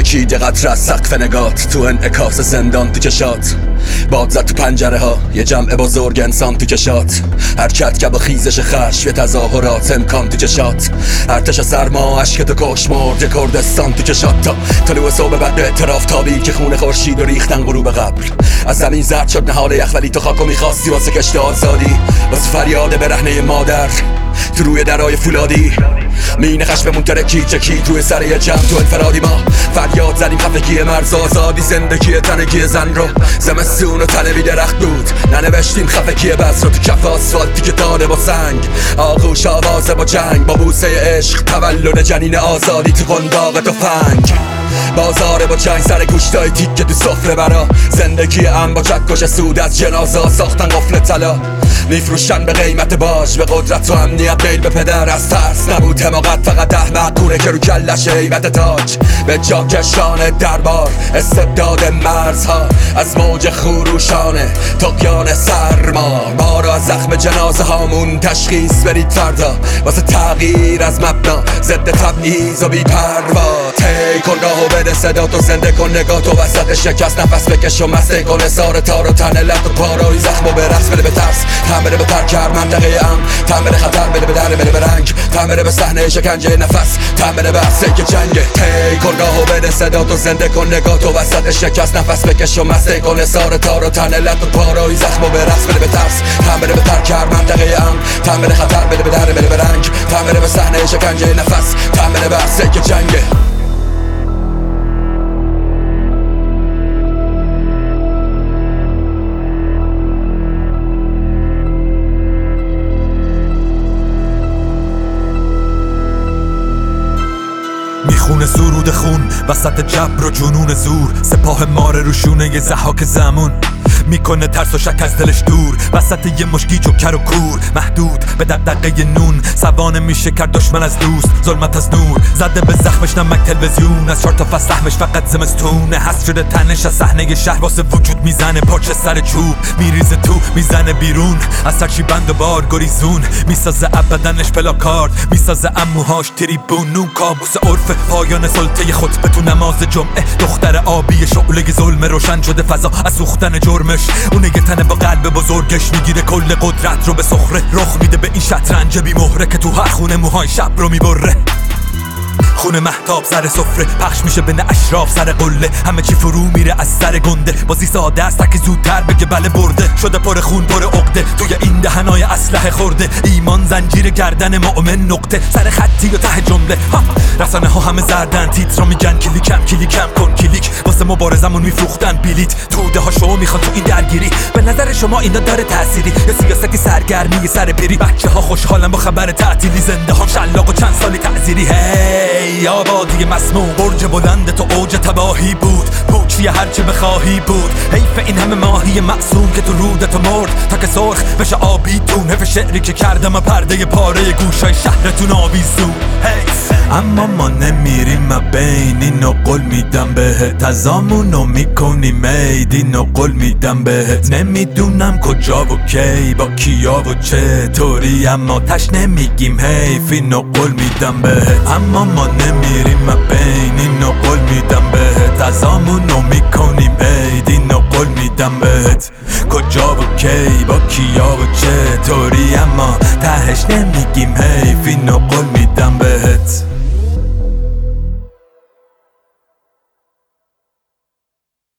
ترکید یه قطره از سقف نگات، تو انعکاس زندان تو چشات، باد زد تو پنجره ها یه جمع بزرگ انسان تو چشات، حرکت که با خیزش خشم یه تظاهرات امکان تو چشات، ارتش سرما عشق تو کش مرد یه کردستان تو چشات، تا طلوع صبح بعد اعتراف تابی که خون خورشید و ریختن غروب قبر، از زمین زرد شد نهال یخ ولی تو خاکو میخواستی واسه کشت آزادی، واسه فریاد برهنه مادر تو روی درای فولادی، مین خشممون ترکی چکید روی سر یه جمع تو انفرادی، ما فریاد زدیم خفگی مرز آزادی، زندگی تنگی زن رو زمستون و تنوی درخت بود، ننوشتیم خفگی بس رو تو کف آسفالتی که داده با سنگ، آغوش آوازه با جنگ، با بوسه عشق تولد جنین آزادی تو قنداق تفنگ، بازار با چنگ سر گوشتای تیکه تو سفره برا، زندگی ام با چکش سود از جنازه ساختن قفل طلا، میفروشن به قیمت باج به قدرت و امنیت، میل به پدر از ترس نبود حماقت، فقط احمقونه که رو کلش هیبت تاج به جا کشان دربار، استبداد مرزها از موج خروشانه طغیان سرما، ما رو از زخم جنازه هامون تشخیص برید فردا، واسه تغییر از مبنا ضد تبعیض و بی پروا، تی کن راهو بده صدا تو، زنده کن نگاه تو وسط شکست، نفس بکش و مسته کن سار تار و تن لط و پارای زخم و برقص، بده به ترس تن بده به ترکر منطقه ام، تن بده خطر بده به در بده به رنگ، تن بده به صحنه شکنجه نفس، تن بده به عرصه که جنگه، تی کن راهو بده صدا تو، زنده کن نگاه تو وسط شکست، نفس بکش و مسته کن سار تار و تن لط و پارای زخم و برقص، بده به ترس تن بده به ترکر منطقه ام، تن بده خطر بده به در بده به رنگ، تن بده به صحنه شکنجه نفس، تن بده به عرصه که جنگه. میخونه سرود خون وسط جبر و جنون زور، سپاه ماره روشونه یه زحاک زمون، میکنه ترس و شک از دلش دور، وسط یه مشکی جوکر و کور، محدود به دغدغه نون، سوانه میشه کرد دشمن از دوست، ظلمت از نور، زده به زخمش نمک تلویزیون، از 4 تا فصل سهمش فقط زمستونه، حس شده تنش از صحنه شهر، واسه وجود میزنه پاچه سر چوب، میریزه تو میزنه بیرون، از سرچی بند و بار گریزون، میسازه ابدنش پلاکارد، میسازه اموهاش تریبون، نون کابوس عرف پایان سلطه خطبه تو نماز جمعه، دختر آبی شعله ظلم روشن شده فضا از سوختن جرمش، اون یه تنه با قلب بزرگش میگیره کل قدرت رو به سخره، رخ میده به این شطرنج بی مهره که تو هر خونه موهای شب رو میبره، خونه مهتاب سر سفره پخش میشه بین اشراف سر قله، همه چی فرو میره از سر گنده، بازی ساده است که زودتر بگه بله برده، شده پر خون پر عقده، توی این دهنای اسلحه خورده، ایمان زنجیر گردن مؤمن نقطه، سر خطی و ته جمله، رسانه ها همه زردن، تیترا میگن کلیکم کن کلیک، واسه مبارزمون میفروختن بلیت، توده ها شما میخوان تو این درگیری، به نظر شما اینا داره تأثیری یا سیاستی سرگرمی سر پیری، بچه ها خوشحالن با خبر تعطیلی، زنده ها شلاق و چند سالی تعزیری، هی آبادی مسموم، برج بلند تو اوج تباهی بود، پوچی هرچه بخواهی بود، حیف این همه ماهی معصوم که تو رودت مرد، تا که سرخ بشه آبی تون، حیف شعری که کردم و پرده پاره گوشای شهرتون آویزون، حیف اما ما نمیریم بین اینو قول میدم بهت، ازامونو میکنیم عید اینو قول میدم بهت، نمیدونم کجا و کی با کیا و چطوری، اما تش نمیگیم حیف اینو قول میدم بهت، اما ما نمیریم بین اینو قول میدم بهت، ازامونو میکنیم عید اینو قول میدم بهت، کجا و کی با کیا و چطوری، اما تهش نمیگیم حیف اینو قول میدم